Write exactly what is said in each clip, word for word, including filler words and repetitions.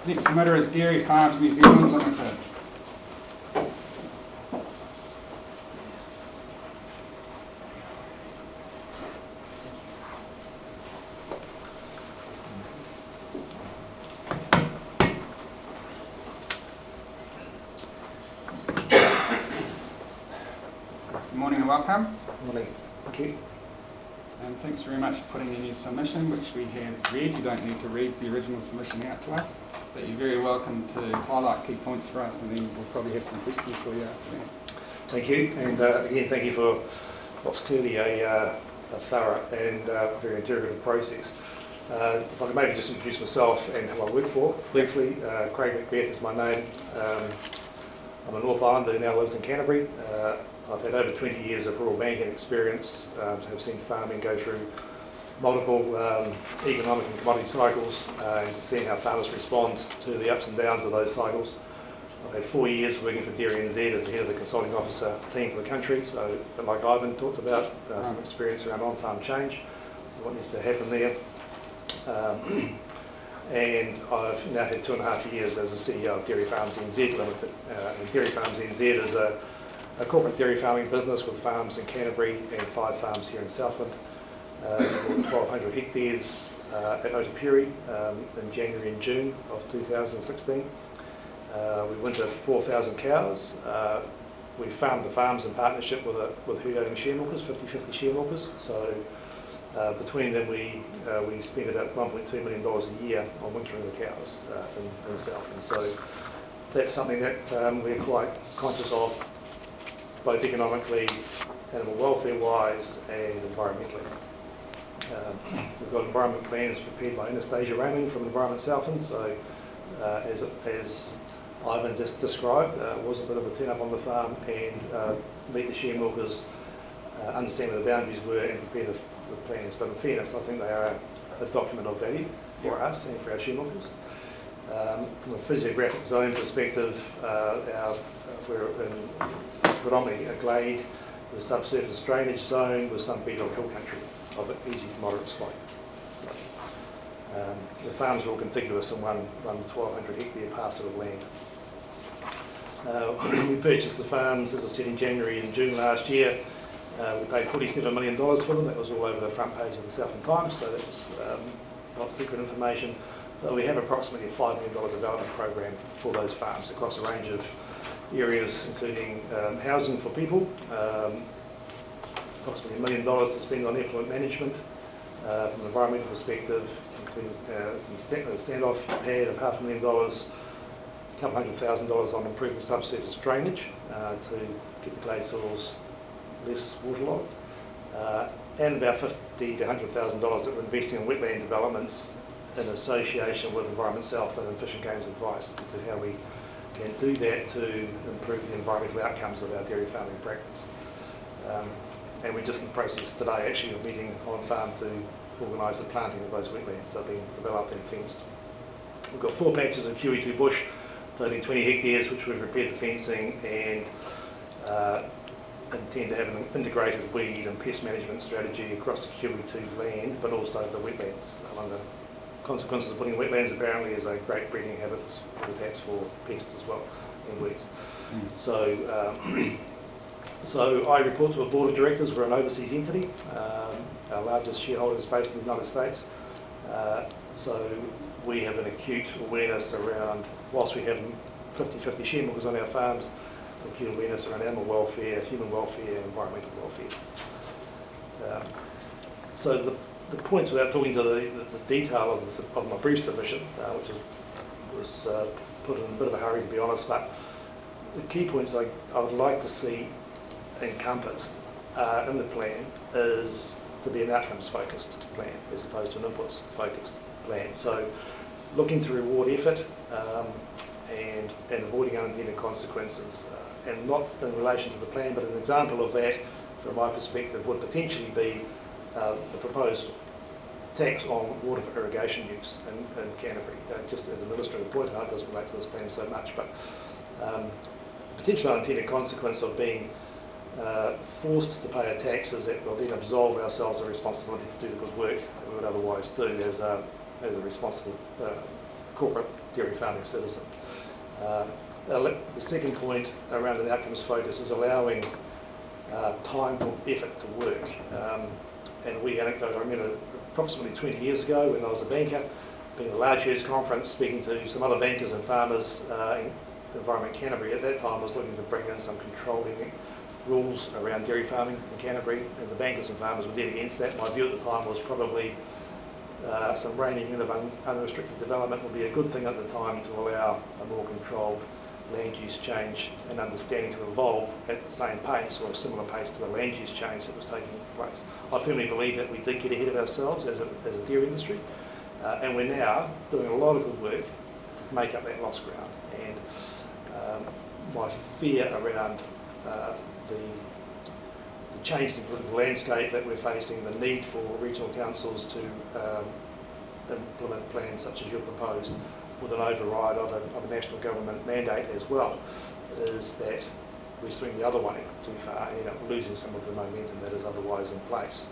Next submitter is Dairy Farms New Zealand Limited. Good morning and welcome. Good morning. Thank you. And thanks very much for putting in your submission, which we have read. You don't need to read the original submission out to us, but you're very welcome to highlight key points for us, and then we'll probably have some questions for you after that. Thank you, and uh, again, thank you for what's clearly a, uh, a thorough and uh, very interrogative process. Uh, if I could maybe just introduce myself and who I work for briefly. Uh, Craig Macbeth is my name. Um, I'm a North Islander who now lives in Canterbury. Uh, I've had over twenty years of rural banking experience, um, have seen farming go through multiple um, economic and commodity cycles, uh, and seen how farmers respond to the ups and downs of those cycles. I've had four years working for Dairy N Z as the head of the consulting officer team for the country, so but like Ivan talked about, uh, some experience around on-farm change, what needs to happen there. Um, and I've now had two and a half years as the C E O of Dairy Farms N Z Limited. Uh, and Dairy Farms N Z is a a corporate dairy farming business with farms in Canterbury and five farms here in Southland. Uh, twelve hundred hectares uh, at Otapiri um, in January and June of two thousand sixteen. Uh, we winter four thousand cows. Uh, we farm the farms in partnership with, a, with herd owning share milkers, fifty fifty share milkers. So uh, between them we uh, we spend about one point two million dollars a year on wintering the cows uh, in, in Southland. So that's something that um, we're quite conscious of, both economically, animal welfare-wise, and environmentally. Um, we've got environment plans prepared by Anastasia Raymond from Environment Southland, so uh, as, as Ivan just described, uh, was a bit of a turn up on the farm and uh, meet the share milkers, uh, understand where the boundaries were and prepare the, the plans. But in fairness, I think they are a, a document of value for us and for our share milkers. Um, from a physiographic zone perspective, uh, our, we're in predominantly a glade with subsurface drainage zone with some bedrock hill country of an easy to moderate slope. So, um, the farms are all contiguous in one, one twelve hundred hectare parcel of land. Uh, we purchased the farms, as I said, in January and June last year. Uh, we paid forty-seven million dollars for them. That was all over the front page of the Southland Times, so that's um, not secret information. But we have approximately a five million dollars development program for those farms across a range of areas, including um, housing for people, um, approximately a million dollars to spend on effluent management uh, from an environmental perspective, including uh, some stand standoff pad of half a million dollars, a couple hundred thousand dollars on improving subsurface drainage uh, to get the clay soils less waterlogged, uh, and about fifty to one hundred thousand dollars that we're investing in wetland developments in association with Environment Southland and Fish and Game's advice into how we can do that to improve the environmental outcomes of our dairy farming practice. Um, and we're just in the process today actually of meeting on farm to organise the planting of those wetlands that are being developed and fenced. We've got four patches of Q E two bush totaling twenty hectares, which we've prepared the fencing and uh, intend to have an integrated weed and pest management strategy across the Q E two land, but also the wetlands. One of the consequences of putting wetlands apparently is a great breeding habits, habitats for pests as well, and weeds. Mm. So, um, so I report to a board of directors. We're an overseas entity. Um, our largest shareholder is based in the United States. Uh, so we have an acute awareness around, whilst we have fifty fifty share milkers on our farms, acute awareness around animal welfare, human welfare, environmental welfare. Um, so the The points, without talking to the, the, the detail of, the, of my brief submission, uh, which is, was uh, put in a bit of a hurry to be honest, but the key points I, I would like to see encompassed uh, in the plan is to be an outcomes focused plan as opposed to an inputs focused plan. So looking to reward effort um, and, and avoiding unintended consequences, uh, and not in relation to the plan, but an example of that from my perspective would potentially be Uh, the proposed tax on water for irrigation use in, in Canterbury. Uh, just as an illustrative point, and it doesn't relate to this plan so much, but um, the potential unintended consequence of being uh, forced to pay a tax is that we'll then absolve ourselves of responsibility to do the good work that we would otherwise do as a, as a responsible uh, corporate dairy farming citizen. Uh, the second point around an outcomes focus is allowing uh, time for effort to work. Um, and we anecdote, I remember approximately twenty years ago when I was a banker, being at a large herds conference, speaking to some other bankers and farmers uh, in Environment Canterbury. At that time I was looking to bring in some controlling rules around dairy farming in Canterbury, and the bankers and farmers were dead against that. My view at the time was probably uh, some reining in of un unrestricted development would be a good thing at the time to allow a more controlled land use change and understanding to evolve at the same pace or a similar pace to the land use change that was taking place. I firmly believe that we did get ahead of ourselves as a, as a dairy industry, uh, and we're now doing a lot of good work to make up that lost ground. And um, my fear around uh, the, the change in the political landscape that we're facing, the need for regional councils to um, implement plans such as you proposed with an override of a, of a national government mandate as well, is that we swing the other way too far and end up losing some of the momentum that is otherwise in place.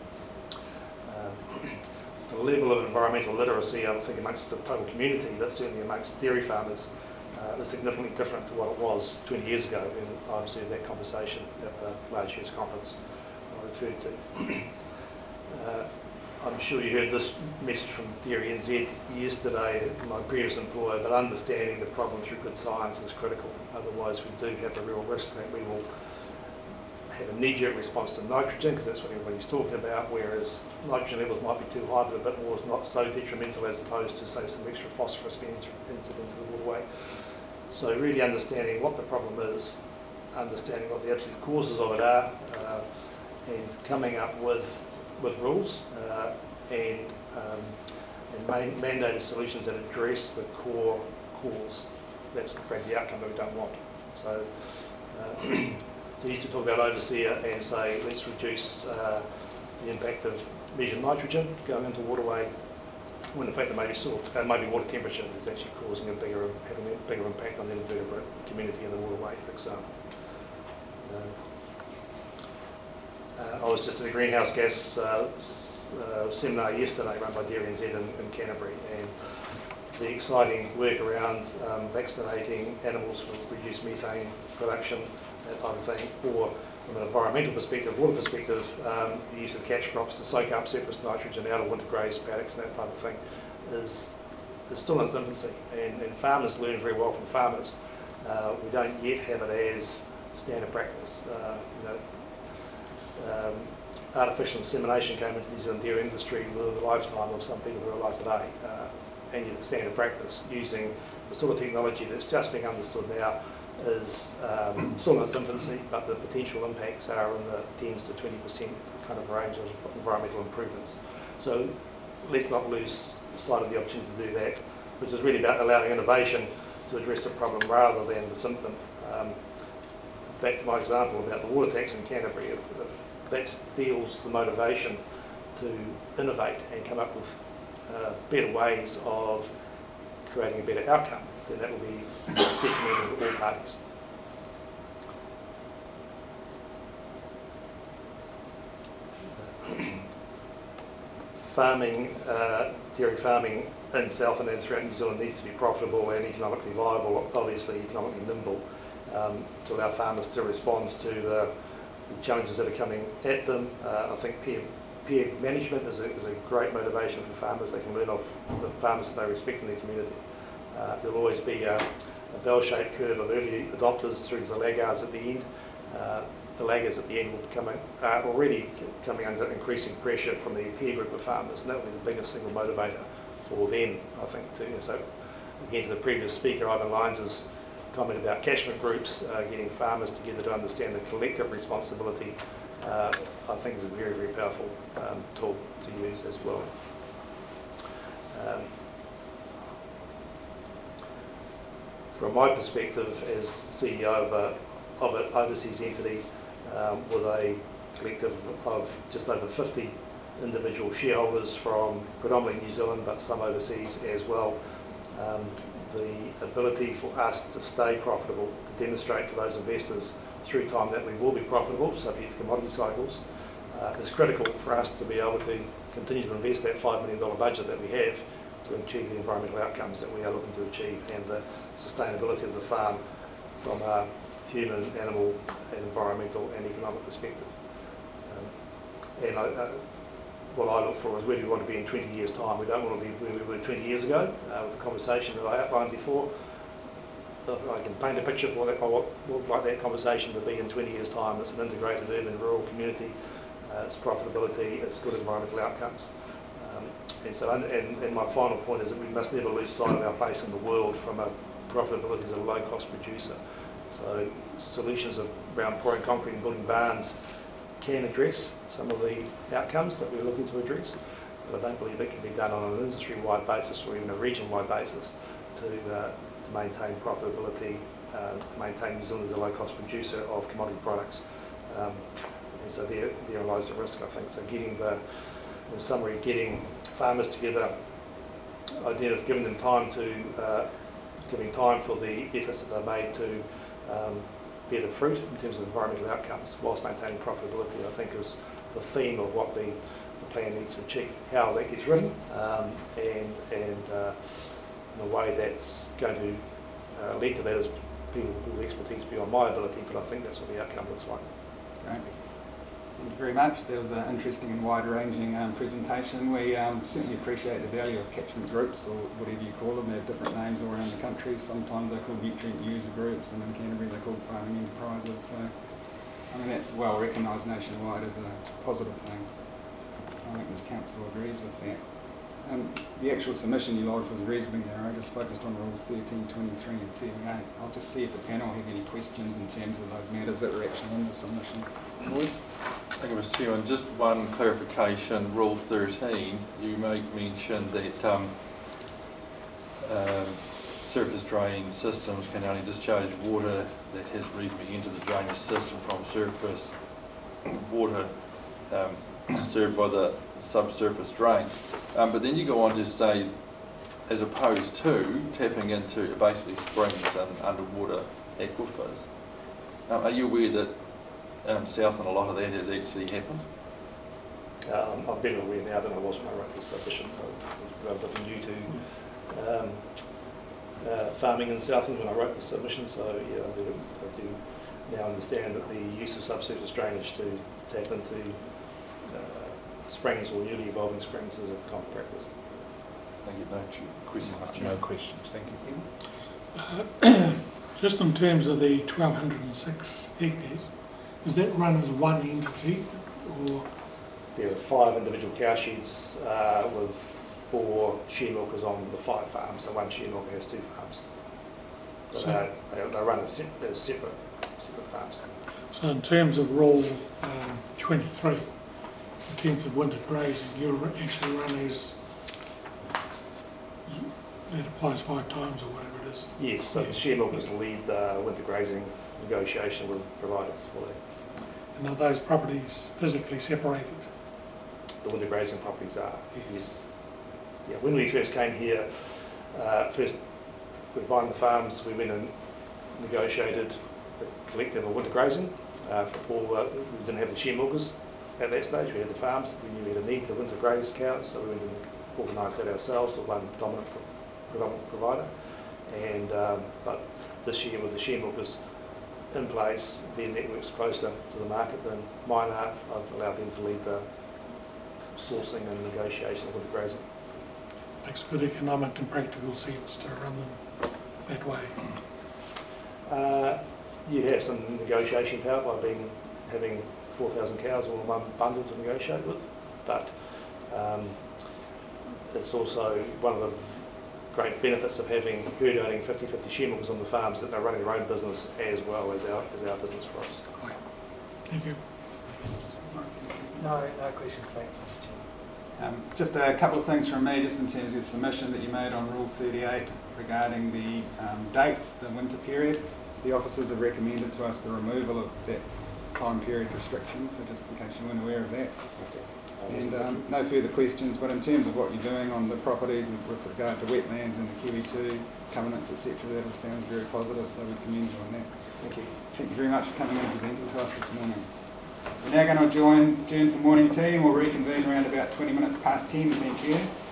Um, the level of environmental literacy, I don't think amongst the total community, but certainly amongst dairy farmers, uh, is significantly different to what it was twenty years ago when I observed that conversation at the large herds conference I referred to. uh, I'm sure you heard this message from Dairy N Z yesterday, my previous employer, that understanding the problem through good science is critical. Otherwise we do have the real risk that we will have a knee-jerk response to nitrogen, because that's what everybody's talking about, whereas nitrogen levels might be too high, but a bit more is not so detrimental as opposed to, say, some extra phosphorus being entered into the waterway. So really understanding what the problem is, understanding what the absolute causes of it are, uh, and coming up with with rules uh, and, um, and man mandated solutions that address the core cause. That's frankly the outcome that we don't want. So uh, it's easy to talk about overseer and say let's reduce uh, the impact of measured nitrogen going into waterway, when in fact it may be salt, uh, maybe water temperature is actually causing a bigger, having a bigger impact on the invertebrate community in the waterway, for example. Uh, Uh, I was just at a greenhouse gas uh, uh, seminar yesterday run by Dairy N Z in, in Canterbury, and the exciting work around um, vaccinating animals for reduced methane production, that type of thing, or from an environmental perspective, water perspective, um, the use of catch crops to soak up surplus nitrogen out of winter graze paddocks and that type of thing is, is still in its infancy, and, and farmers learn very well from farmers. Uh, we don't yet have it as standard practice. Uh, you know, Um, artificial insemination came into the New Zealand dairy industry within the lifetime of some people who are alive today, uh, and yet it's standard practice using the sort of technology that's just being understood now is um, still in its infancy, but the potential impacts are in the tens to twenty percent kind of range of environmental improvements. So let's not lose sight of the opportunity to do that, which is really about allowing innovation to address the problem rather than the symptom. Um, back to my example about the water tax in Canterbury, if, if that steals the motivation to innovate and come up with uh, better ways of creating a better outcome, then that will be detrimental to all parties. Farming, uh, dairy farming in Southland and throughout New Zealand needs to be profitable and economically viable, obviously economically nimble, um, to allow farmers to respond to the the challenges that are coming at them. Uh, I think peer, peer management is a, is a great motivation for farmers. They can learn off the farmers that they respect in their community. Uh, there'll always be a, a bell-shaped curve of early adopters through to the laggards at the end. Uh, the laggards at the end will be coming, are already coming under increasing pressure from the peer group of farmers, and that will be the biggest single motivator for them, I think, too. So again, to the previous speaker, Ivan Lyons' comment about catchment groups, uh, getting farmers together to understand the collective responsibility, uh, I think is a very, very powerful um, tool to use as well. Um, from my perspective as C E O of, a, of an overseas entity um, with a collective of just over fifty individual shareholders from predominantly New Zealand but some overseas as well, um, the ability for us to stay profitable, to demonstrate to those investors through time that we will be profitable, subject to commodity cycles, uh, is critical for us to be able to continue to invest that five million dollar budget that we have to achieve the environmental outcomes that we are looking to achieve and the sustainability of the farm from a human, animal, and environmental and economic perspective. Um, and I, uh, what I look for is where do we want to be in twenty years' time. We don't want to be where we were twenty years ago uh, with the conversation that I outlined before. I can paint a picture for that, what would like that conversation to be in twenty years' time. It's an integrated urban rural community, uh, it's profitability, it's good environmental outcomes. Um, and so, and, and my final point is that we must never lose sight of our place in the world from a profitability as a low-cost producer. So solutions around pouring concrete and building barns can address some of the outcomes that we're looking to address, but I don't believe it can be done on an industry-wide basis or even a region-wide basis to uh, to maintain profitability, uh, to maintain New Zealand as a low-cost producer of commodity products. Um, and so there, there lies the risk, I think. So getting the, in summary, getting farmers together, idea of giving them time to, uh, giving time for the efforts that they've made to um, bear the fruit in terms of environmental outcomes, whilst maintaining profitability, I think is the theme of what the, the plan needs to achieve. How that gets written um, and, and uh, in a way that's going to uh, lead to that is people with expertise beyond my ability, but I think that's what the outcome looks like. Great. Thank you very much. That was an interesting and wide-ranging um, presentation. We um, certainly appreciate the value of catchment groups, or whatever you call them. They have different names all around the country. Sometimes they're called nutrient user groups, and in Canterbury they're called farming enterprises. So, I mean, that's well recognised nationwide as a positive thing. I think this council agrees with that. Um, the actual submission you lodged was reasonably narrow, just focused on rules thirteen, twenty-three and thirty-eight. I'll just see if the panel have any questions in terms of those matters that were actually in the submission. Lloyd? Thank you, Mister Chairman. Just one clarification. Rule thirteen, you make mention that um, uh, surface drain systems can only discharge water that has reasonably entered the drainage system from surface water um, served by the subsurface drains. Um, but then you go on to say, as opposed to tapping into basically springs and underwater aquifers. Um, are you aware that um, south and a lot of that has actually happened? Um, I'm better aware now than I was when I wrote this submission. So I was relatively new to um, uh, farming in Southland when I wrote this submission. So yeah, I do, I do now understand that the use of subsurface drainage to tap into uh, springs or newly evolving springs is a common practice. Thank you. No questions, Mister No Chairman. questions, thank you. Uh, just in terms of the twelve hundred six hectares, is that run as one entity or? There are five individual cow sheds uh, with four shear milkers on the five farms, so one shear milker has two farms. But So- uh, they, they run as, se as separate, separate farms. So in terms of rule um, twenty-three, in terms of winter grazing, you actually run as, that applies five times or whatever it is. Yes, so the shear milkers lead the winter grazing negotiation with providers for that. And are those properties physically separated? The winter grazing properties are, yes. Yeah, when we first came here, uh, first we were buying the farms, we went and negotiated the collective of winter grazing. Uh, for all the, we didn't have the shear milkers at that stage, we had the farms, we knew we had a need to winter graze cows, so we went and organised that ourselves with one dominant pro predominant provider. And um, but this year with the shear milkers in place, their network's closer to the market than mine are. I've allowed them to lead the sourcing and negotiation with the grazing. Makes good economic and practical sense to run them that way. Uh, you have some negotiation power by being having four thousand cows all in one bundle to negotiate with, but um, it's also one of the great benefits of having herd owning fifty fifty shear milkers on the farms that they're running their own business as well as our, as our business for us. Right. Thank you. No, no questions, thanks, Mister Chairman. Um, just a couple of things from me, just in terms of the submission that you made on Rule thirty-eight regarding the um, dates, the winter period. The officers have recommended to us the removal of that time period restriction, so just in case you weren't aware of that. And um, no further questions, but in terms of what you're doing on the properties and with regard to wetlands and the Kiwi two covenants, et cetera, that all sounds very positive, so we commend you on that. Thank you. Thank you very much for coming and presenting to us this morning. We're now going to join, adjourn for morning tea, and we'll reconvene around about twenty minutes past ten. Thank you.